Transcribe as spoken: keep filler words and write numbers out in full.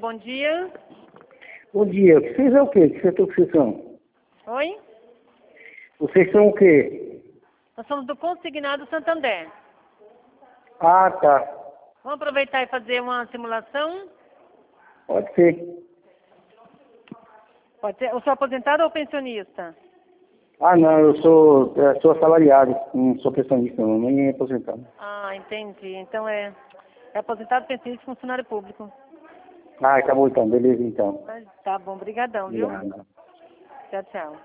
bom dia. Bom dia. Vocês é o quê? Que setor que vocês são? Oi? Vocês são o quê? Nós somos do Consignado Santander. Ah, tá. Vamos aproveitar e fazer uma simulação? Pode ser. Pode ser. O senhor é aposentado ou pensionista? Ah, não, eu sou, eu sou assalariado, não sou pensionista, não, nem aposentado. Ah, entendi. Então é, é aposentado, pensionista e funcionário público. Ah, tá bom então, beleza então. Mas tá bom, brigadão, viu? Obrigado. Tchau, tchau.